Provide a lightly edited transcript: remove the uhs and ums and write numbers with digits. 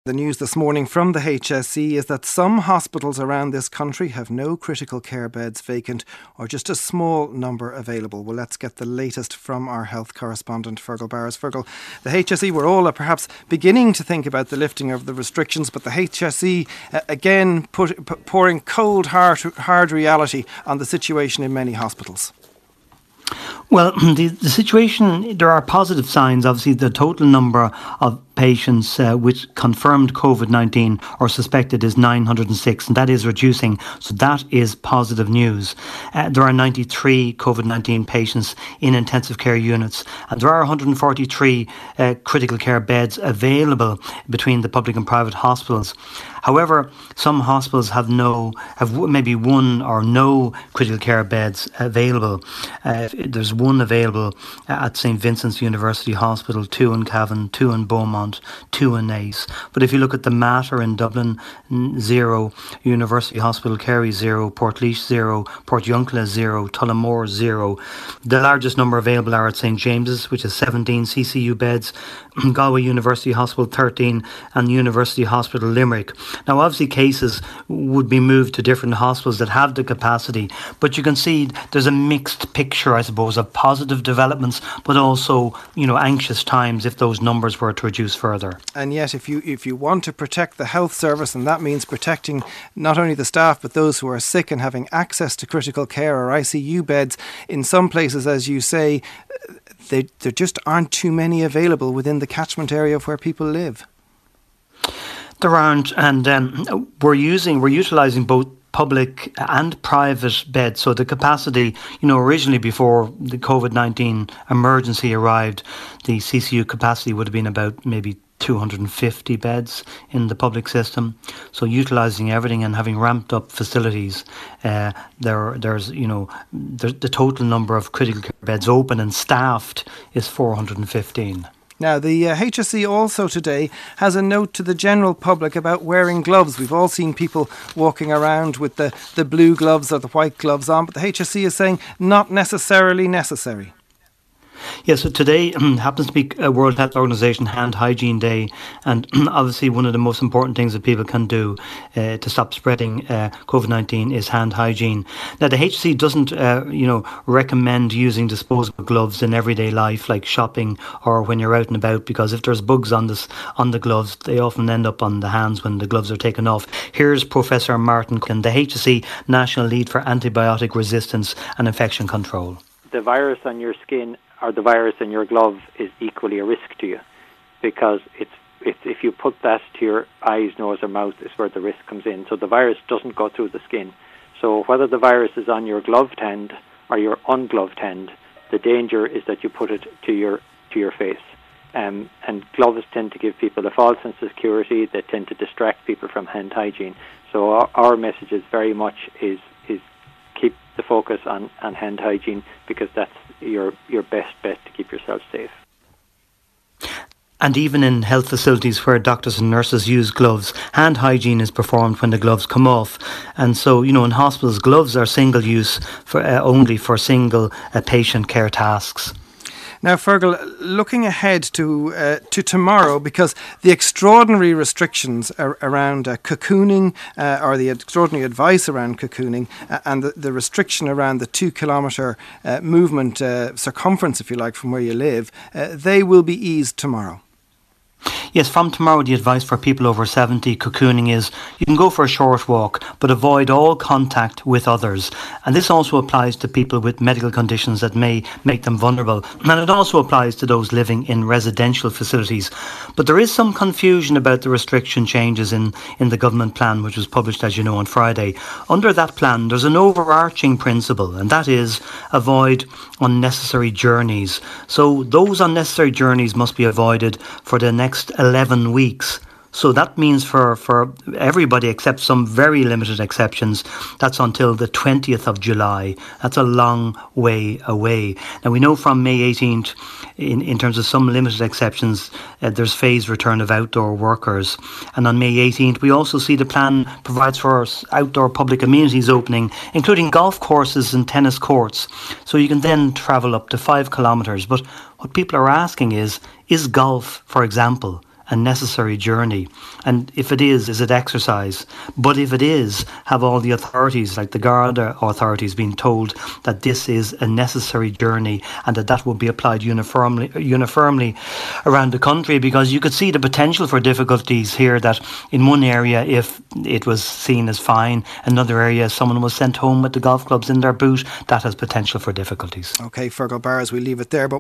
The news this morning from the HSE is that some hospitals around this country have no critical care beds vacant or just a small number available. Well, let's get the latest from our health correspondent, Fergal Barras. Fergal, the HSE were all perhaps beginning to think about the lifting of the restrictions, but the HSE again pouring cold, hard reality on the situation in many hospitals. Well, the situation, there are positive signs. Obviously, the total number of patients with confirmed COVID-19 or suspected is 906, and that is reducing. So that is positive news. There are 93 COVID-19 patients in intensive care units, and there are 143 critical care beds available between the public and private hospitals. However, some hospitals have maybe one or no critical care beds available. There's one available at St Vincent's University Hospital, 2 in Cavan, 2 in Beaumont, 2 in Naas. But if you look at the Mater in Dublin, 0, University Hospital Kerry 0, Portlaoise 0, Portyuncula 0, Tullamore 0. The largest number available are at St James's, which is 17 CCU beds, Galway University Hospital 13, and University Hospital Limerick. Now, obviously, cases would be moved to different hospitals that have the capacity, but you can see there's a mixed picture, I suppose, of positive developments, but also, anxious times if those numbers were to reduce further. And yet, if you want to protect the health service, and that means protecting not only the staff, but those who are sick and having access to critical care or ICU beds, in some places, as you say, there just aren't too many available within the catchment area of where people live. There aren't, and we're utilising both public and private beds. So the capacity, originally before the COVID-19 emergency arrived, the CCU capacity would have been about maybe 250 beds in the public system. So utilising everything and having ramped up facilities, there's the total number of critical care beds open and staffed is 415. Now, the HSE also today has a note to the general public about wearing gloves. We've all seen people walking around with the blue gloves or the white gloves on, but the HSE is saying not necessarily necessary. Yeah, so today happens to be a World Health Organization Hand Hygiene Day, and obviously one of the most important things that people can do to stop spreading COVID-19 is hand hygiene. Now, the HSE doesn't, recommend using disposable gloves in everyday life, like shopping or when you're out and about, because if there's bugs on the gloves, they often end up on the hands when the gloves are taken off. Here's Professor Martin Quinn, the HSE National Lead for Antibiotic Resistance and Infection Control. The virus on your skin or the virus in your glove is equally a risk to you, because if you put that to your eyes, nose or mouth is where the risk comes in. So the virus doesn't go through the skin. So whether the virus is on your gloved hand or your ungloved hand, the danger is that you put it to your face. And gloves tend to give people a false sense of security. They tend to distract people from hand hygiene. So our message is very much is keep the focus on hand hygiene, because that's your best bet to keep yourself safe. And even in health facilities where doctors and nurses use gloves, hand hygiene is performed when the gloves come off. And so, in hospitals, gloves are single use for only for single patient care tasks. Now, Fergal, looking ahead to tomorrow, because the extraordinary restrictions around cocooning, or the extraordinary advice around cocooning, and the restriction around the 2 kilometre movement circumference, if you like, from where you live, they will be eased tomorrow. Yes, from tomorrow, the advice for people over 70 cocooning is you can go for a short walk, but avoid all contact with others. And this also applies to people with medical conditions that may make them vulnerable. And it also applies to those living in residential facilities. But there is some confusion about the restriction changes in the government plan, which was published, as you know, on Friday. Under that plan, there's an overarching principle, and that is avoid unnecessary journeys. So those unnecessary journeys must be avoided for the next 11 weeks. So that means for everybody except some very limited exceptions, that's until the 20th of July. That's a long way away. Now, we know from May 18th, in terms of some limited exceptions, there's phased return of outdoor workers. And on May 18th, we also see the plan provides for outdoor public amenities opening, including golf courses and tennis courts. So you can then travel up to 5 kilometres. But what people are asking is golf, for example, a necessary journey? And if it is it exercise? But if it is, have all the authorities, like the Garda authorities, been told that this is a necessary journey and that will be applied uniformly around the country? Because you could see the potential for difficulties here, that in one area, if it was seen as fine, another area, someone was sent home with the golf clubs in their boot, that has potential for difficulties. OK, Fergal Barrs, we leave it there. But